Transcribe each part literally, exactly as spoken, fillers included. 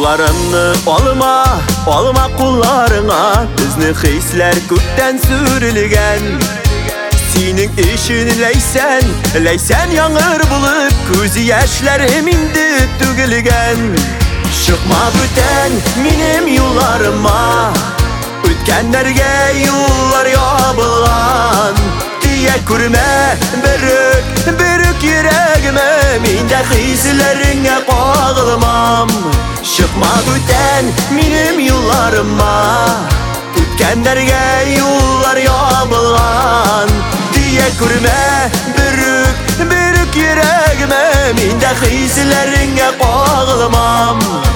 Kullarımni olma, olma kullarına. Bizni hisler kökten sürülgen. Senin işini leysen, leysen yağır bulup Gözü yaşlarım indi tügülgen. Çıkma büten benim yollarıma, Ötkenlerge yollar yapılan diye kurme bürük, bürük yüreğime. Minde hislerine bağlamam. Çıkma büten benim yollarıma, Ötkenlerge yollar yapılan diye kurme bürük, bürük yüreğime. Minde hislerine bağlamam.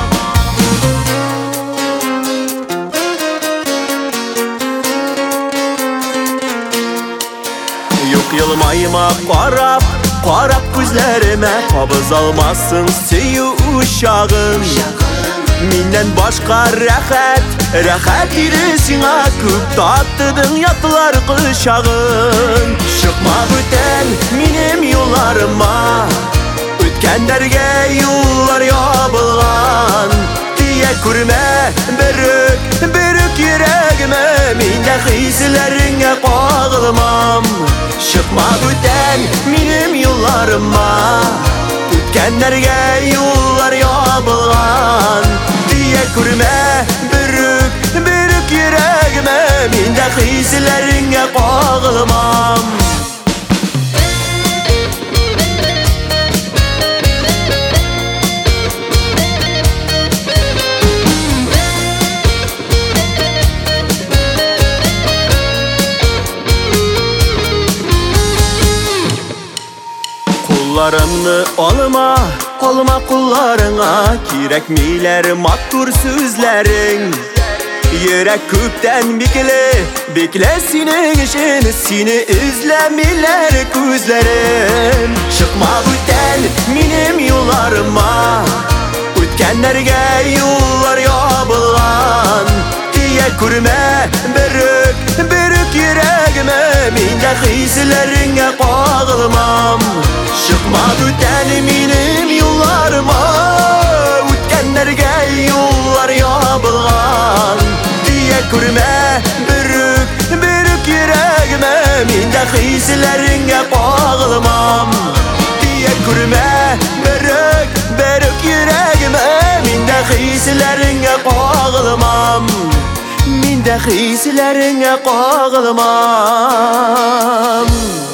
Yok yılmayma qarab, qarab gözlerime. Qabız almasın süyü uşağım. Menden başka rahat, rahat irisine. Köp tattıdın yatlar kışağın. Çıkma büten benim yollarıma, Ötkenlerge yollar yapılan diye kurme bürük, bürük yüreğime. Minde hislerine bağlamam. Çıkma büten benim yollarıma, Ötkenlerge yollar yapılan diye kurme bürük, bürük yüreğime. Minde hislerine bağlamam. Kullarımni olma, olma kullarına. Kerakmiler mattur sözlerin. Yürek köpten bekle, bekle senin için. Seni izlemiler gözlerim. Çıkma büten benim yollarıma, Ötkenlerge yollar yapılan diye kurme bürük, bürük yüreğime. Minde hislerine bağlamam. Çıkma büten benim yollarıma, Ötkenlerge yollar yapılan diye kurme bürük, bürük yüreğime. Minde hislerine bağlamam. Diye kurme bürük, bürük yüreğime. Minde hislerine bağlamam. Minde hislerine bağlamam.